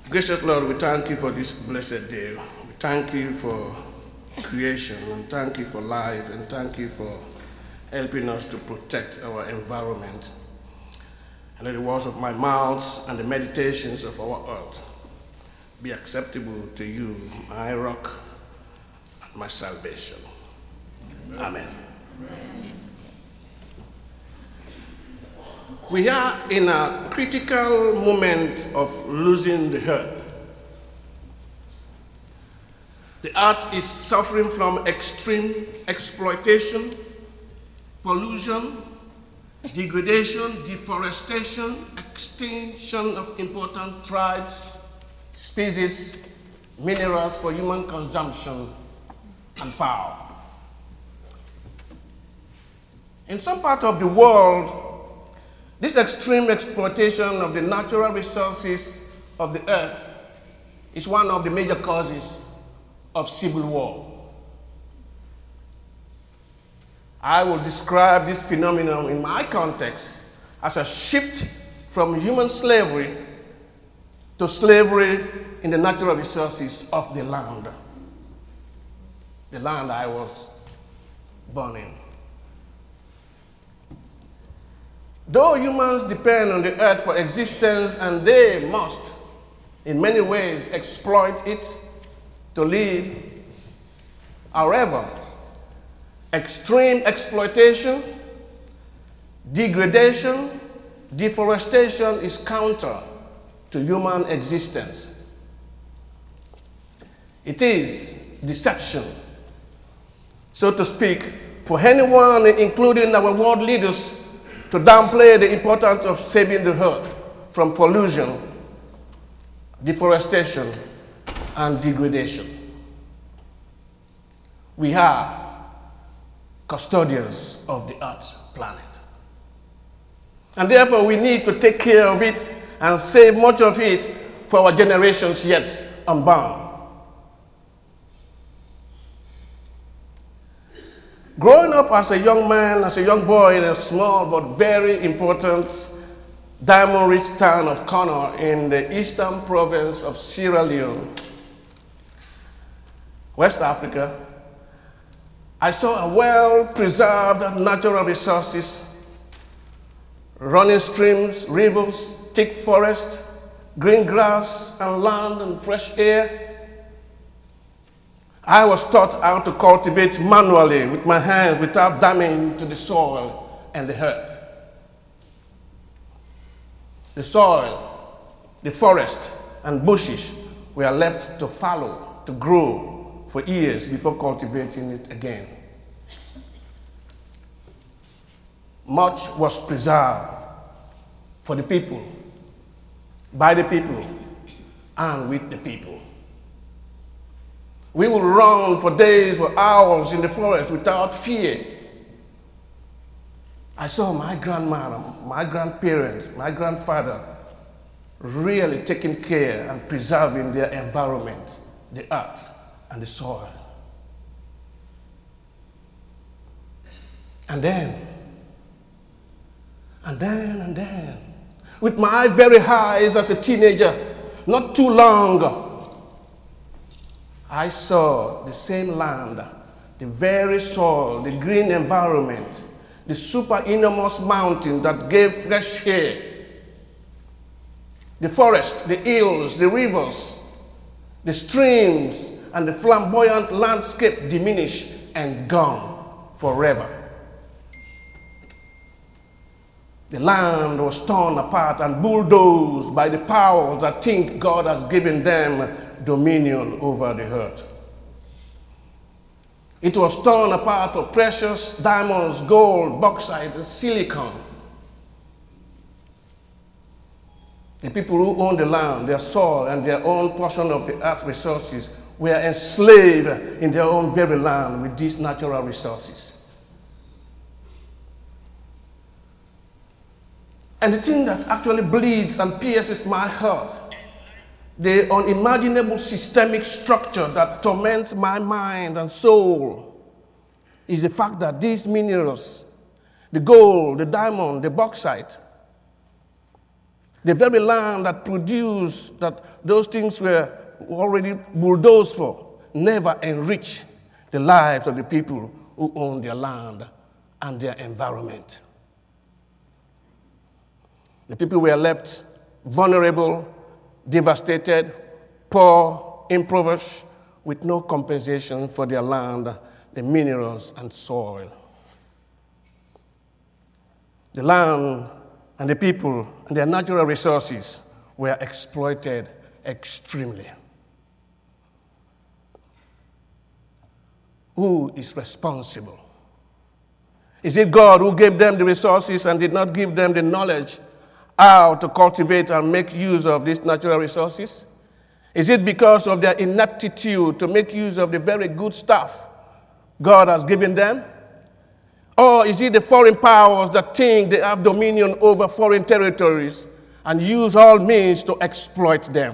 Gracious Lord, we thank you for this blessed day. We thank you for creation, and thank you for life, and thank you for helping us to protect our environment. And let the words of my mouth and the meditations of our heart be acceptable to you, my rock and my salvation. Amen. Amen. We are in a critical moment of losing the earth. The earth is suffering from extreme exploitation, pollution, degradation, deforestation, extinction of important tribes, species, minerals for human consumption and power. In some part of the world, this extreme exploitation of the natural resources of the earth is one of the major causes of civil war. I will describe this phenomenon in my context as a shift from human slavery to slavery in the natural resources of the land I was born in. Though humans depend on the earth for existence and they must, in many ways, exploit it to live, however, extreme exploitation, degradation, deforestation is counter to human existence. It is deception, so to speak, for anyone, including our world leaders, to downplay the importance of saving the earth from pollution, deforestation, and degradation. We are custodians of the earth's planet. And therefore we need to take care of it and save much of it for our generations yet unborn. Growing up as a young man, as a young boy in a small but very important diamond-rich town of Kano in the eastern province of Sierra Leone, West Africa, I saw a well-preserved natural resources, running streams, rivers, thick forest, green grass and land and fresh air. I was taught how to cultivate manually with my hands without damage to the soil and the earth. The soil, the forest, and bushes were left to fallow, to grow for years before cultivating it again. Much was preserved for the people, by the people, and with the people. We would run for days or hours in the forest without fear. I saw my grandmother, my grandparents, my grandfather really taking care and preserving their environment, the earth and the soil. And then, with my very eyes as a teenager, not too long, I saw the same land, the very soil, the green environment, the super enormous mountain that gave fresh air, the forest, the hills, the rivers, the streams, and the flamboyant landscape diminish and gone forever. The land was torn apart and bulldozed by the powers that think God has given them dominion over the earth. It was torn apart for precious diamonds, gold, bauxite, and silicon. The people who owned the land, their soil, and their own portion of the earth's resources were enslaved in their own very land with these natural resources. And the thing that actually bleeds and pierces my heart, the unimaginable systemic structure that torments my mind and soul, is the fact that these minerals, the gold, the diamond, the bauxite, the very land that produced, that those things were already bulldozed for, never enrich the lives of the people who own their land and their environment. The people were left vulnerable, devastated, poor, impoverished, with no compensation for their land, the minerals and soil. The land and the people and their natural resources were exploited extremely. Who is responsible? Is it God who gave them the resources and did not give them the knowledge how to cultivate and make use of these natural resources? Is it because of their ineptitude to make use of the very good stuff God has given them? Or is it the foreign powers that think they have dominion over foreign territories and use all means to exploit them?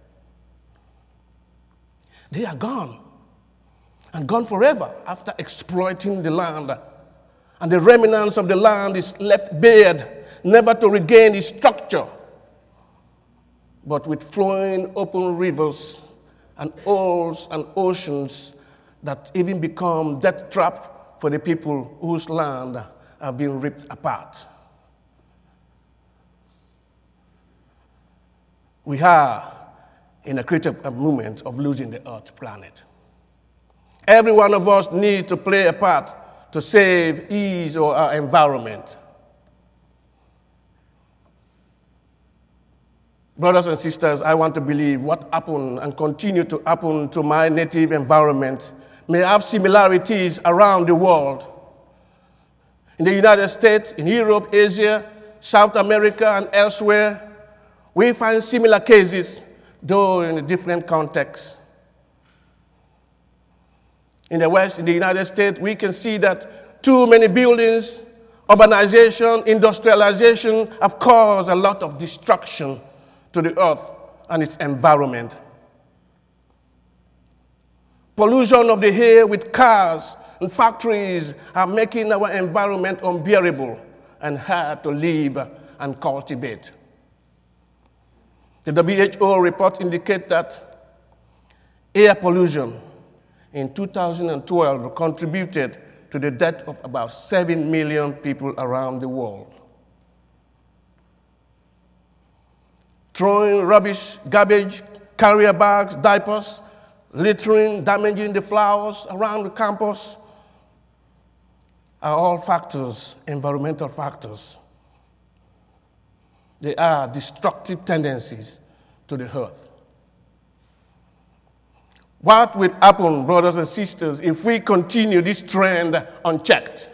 They are gone, and gone forever after exploiting the land. And the remnants of the land is left bared, never to regain its structure, but with flowing open rivers and holes and oceans that even become death traps for the people whose land have been ripped apart. We are in a critical moment of losing the Earth planet. Every one of us needs to play a part to save his or our environment. Brothers and sisters, I want to believe what happened and continue to happen to my native environment may have similarities around the world. In the United States, in Europe, Asia, South America, and elsewhere, we find similar cases, though in a different context. In the West, in the United States, we can see that too many buildings, urbanization, industrialization have caused a lot of destruction to the earth and its environment. Pollution of the air with cars and factories are making our environment unbearable and hard to live and cultivate. The WHO report indicates that air pollution in 2012 contributed to the death of about 7 million people around the world. Throwing rubbish, garbage, carrier bags, diapers, littering, damaging the flowers around the campus are all factors, environmental factors. They are destructive tendencies to the earth. What will happen, brothers and sisters, if we continue this trend unchecked?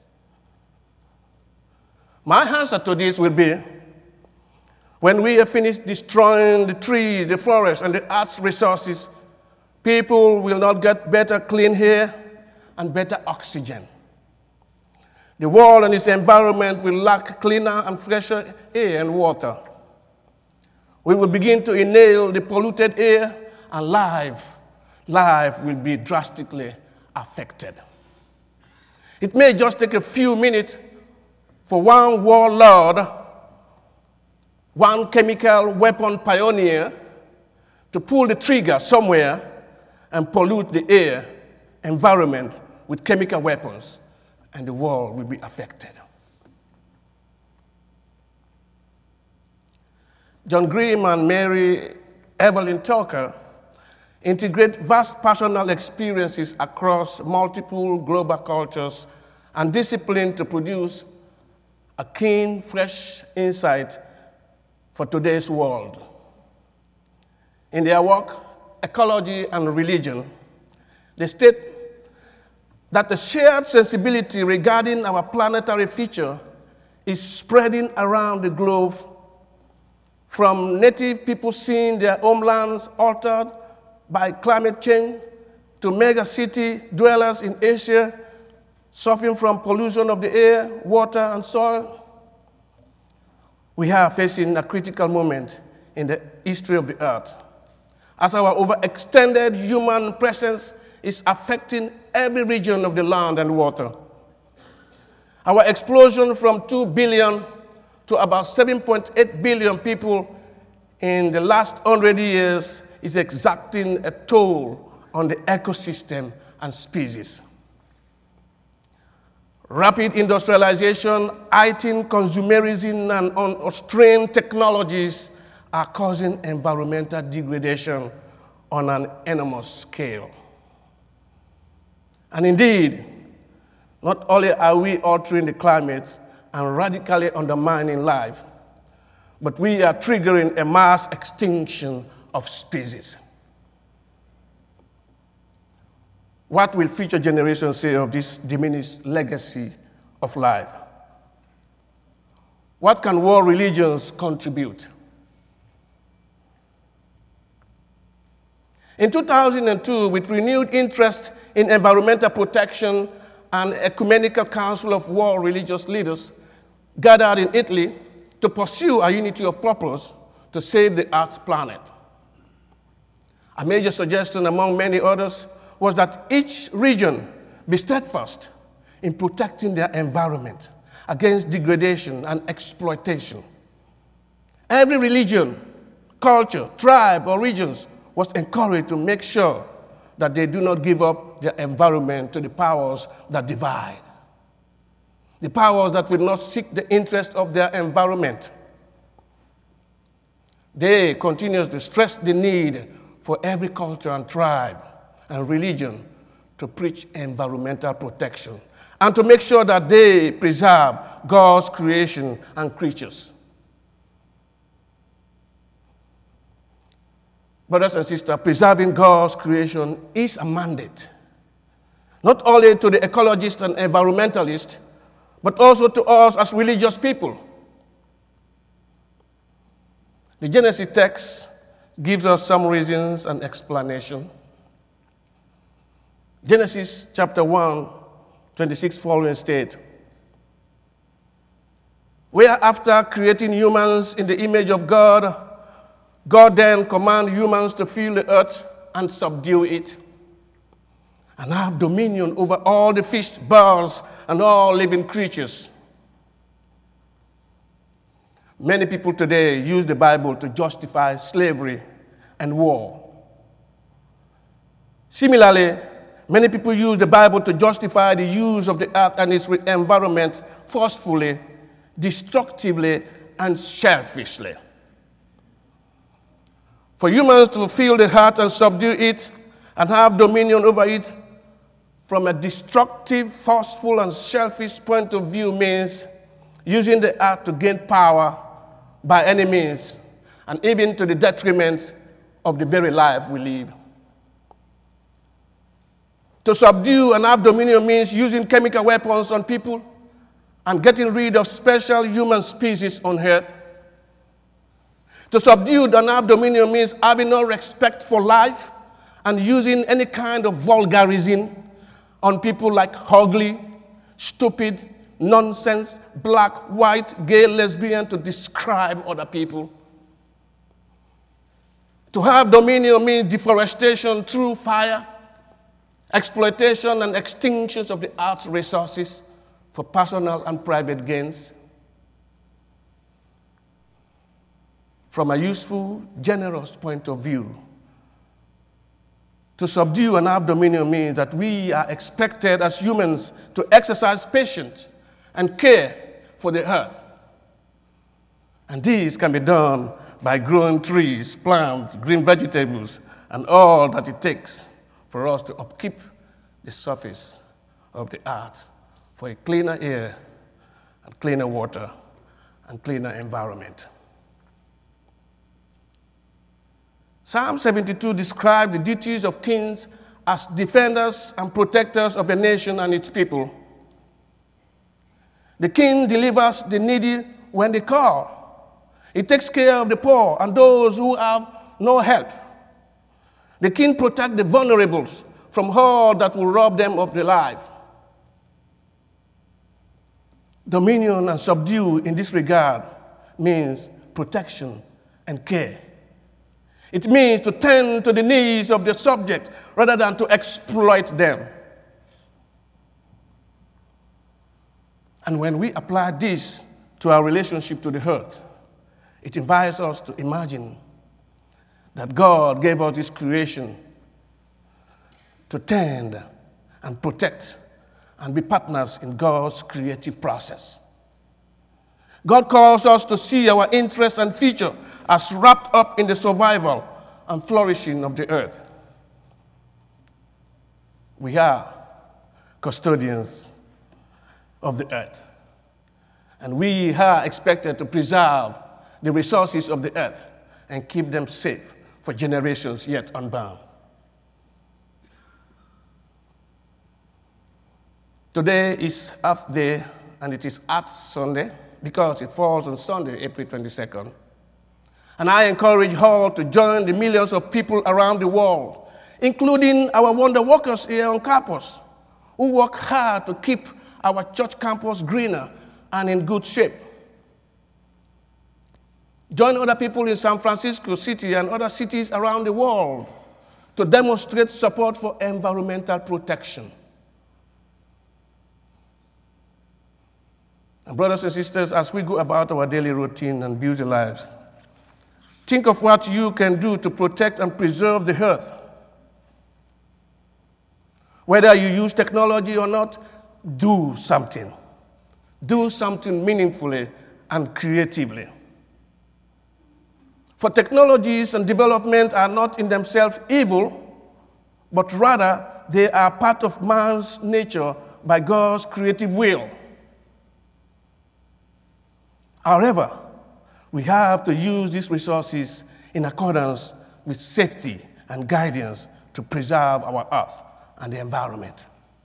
My answer to this will be, when we have finished destroying the trees, the forests, and the earth's resources, people will not get better clean air and better oxygen. The world and its environment will lack cleaner and fresher air and water. We will begin to inhale the polluted air, and life will be drastically affected. It may just take a few minutes for one warlord, one chemical weapon pioneer, to pull the trigger somewhere and pollute the air, environment with chemical weapons, and the world will be affected. John Grimm and Mary Evelyn Tucker integrate vast personal experiences across multiple global cultures and discipline to produce a keen, fresh insight for today's world. In their work, Ecology and Religion, they state that the shared sensibility regarding our planetary future is spreading around the globe, from native people seeing their homelands altered by climate change to mega city dwellers in Asia suffering from pollution of the air, water, and soil. We are facing a critical moment in the history of the earth, as our overextended human presence is affecting every region of the land and water. Our explosion from 2 billion to about 7.8 billion people in the last 100 years is exacting a toll on the ecosystem and species. Rapid industrialization, heightened consumerism, and unrestrained technologies are causing environmental degradation on an enormous scale. And indeed, not only are we altering the climate and radically undermining life, but we are triggering a mass extinction of species. What will future generations say of this diminished legacy of life? What can world religions contribute? In 2002, with renewed interest in environmental protection, an ecumenical council of world religious leaders gathered in Italy to pursue a unity of purpose to save the Earth's planet. A major suggestion among many others was that each region be steadfast in protecting their environment against degradation and exploitation. Every religion, culture, tribe, or regions was encouraged to make sure that they do not give up their environment to the powers that divide, the powers that will not seek the interest of their environment. They continuously stress the need for every culture and tribe and religion to preach environmental protection and to make sure that they preserve God's creation and creatures. Brothers and sisters, preserving God's creation is a mandate, not only to the ecologists and environmentalists, but also to us as religious people. The Genesis text gives us some reasons and explanation. Genesis chapter 1, 26 following state, where after creating humans in the image of God, God then commanded humans to fill the earth and subdue it, and have dominion over all the fish, birds, and all living creatures. Many people today use the Bible to justify slavery and war. Similarly, many people use the Bible to justify the use of the earth and its environment forcefully, destructively, and selfishly. For humans to fill the earth and subdue it and have dominion over it from a destructive, forceful, and selfish point of view means using the earth to gain power by any means, and even to the detriment of the very life we live. To subdue and have dominion means using chemical weapons on people and getting rid of special human species on earth. To subdue and have dominion means having no respect for life and using any kind of vulgarism on people like ugly, stupid, nonsense, black, white, gay, lesbian to describe other people. To have dominion means deforestation through fire, exploitation and extinctions of the earth's resources for personal and private gains. From a useful, generous point of view, to subdue and have dominion means that we are expected as humans to exercise patience and care for the earth. And this can be done by growing trees, plants, green vegetables, and all that it takes for us to upkeep the surface of the earth for a cleaner air and cleaner water and cleaner environment. Psalm 72 describes the duties of kings as defenders and protectors of a nation and its people. The king delivers the needy when they call. He takes care of the poor and those who have no help. The king protects the vulnerable from all that will rob them of their life. Dominion and subdue in this regard means protection and care. It means to tend to the needs of the subject rather than to exploit them. And when we apply this to our relationship to the earth. It invites us to imagine that God gave us this creation to tend and protect and be partners in God's creative process. God calls us to see our interests and future as wrapped up in the survival and flourishing of the earth. We are custodians of the earth, and we are expected to preserve the resources of the earth and keep them safe for generations yet unbound. Today is Earth Day, and it is Earth Sunday because it falls on Sunday, April 22nd. And I encourage all to join the millions of people around the world, including our wonder workers here on campus, who work hard to keep our church campus greener and in good shape. Join other people in San Francisco City and other cities around the world to demonstrate support for environmental protection. And brothers and sisters, as we go about our daily routine and busy lives, think of what you can do to protect and preserve the earth. Whether you use technology or not, do something. Do something meaningfully and creatively. For technologies and development are not in themselves evil, but rather they are part of man's nature by God's creative will. However, we have to use these resources in accordance with safety and guidance to preserve our earth and the environment.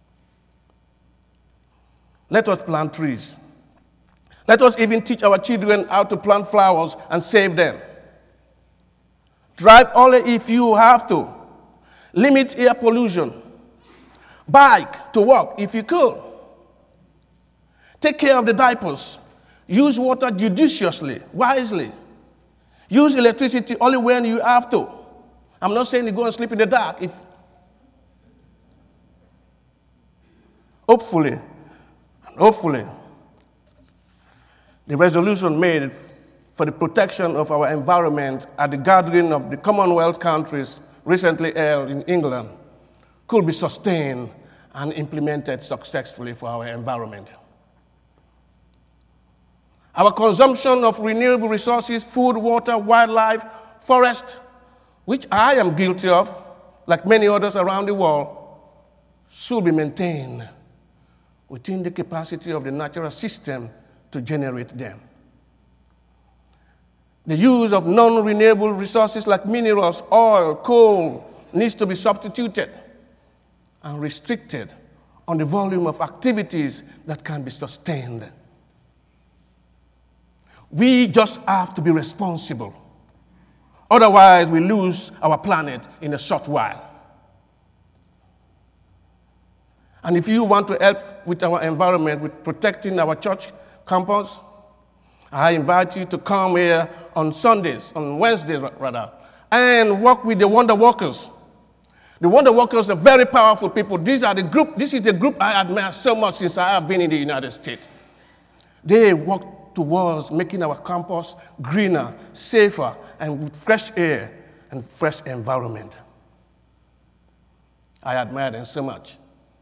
Let us plant trees. Let us even teach our children how to plant flowers and save them. Drive only if you have to. Limit air pollution. Bike to work if you could. Take care of the diapers. Use water judiciously, wisely. Use electricity only when you have to. I'm not saying you go and sleep in the dark. Hopefully, the resolution made for the protection of our environment at the gathering of the Commonwealth countries recently held in England could be sustained and implemented successfully for our environment. Our consumption of renewable resources, food, water, wildlife, forest, which I am guilty of, like many others around the world, should be maintained within the capacity of the natural system to generate them. The use of non-renewable resources like minerals, oil, coal needs to be substituted and restricted on the volume of activities that can be sustained. We just have to be responsible. Otherwise, we lose our planet in a short while. And if you want to help with our environment, with protecting our church campus, I invite you to come here on Wednesdays, and work with the Wonder Workers. The Wonder Workers are very powerful people. This is the group I admire so much since I have been in the United States. They work towards making our campus greener, safer, and with fresh air and fresh environment. I admire them so much.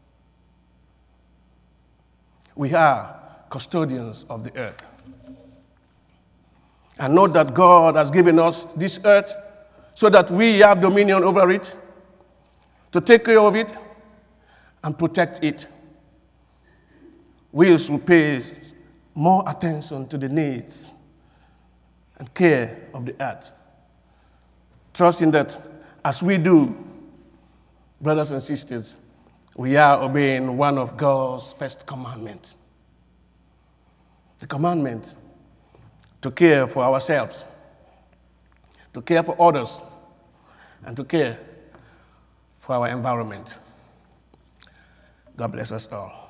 We are custodians of the earth. And know that God has given us this earth so that we have dominion over it, to take care of it and protect it. We should pay more attention to the needs and care of the earth, trusting that as we do, brothers and sisters, we are obeying one of God's first commandments. The commandment to care for ourselves, to care for others, and to care for our environment. God bless us all.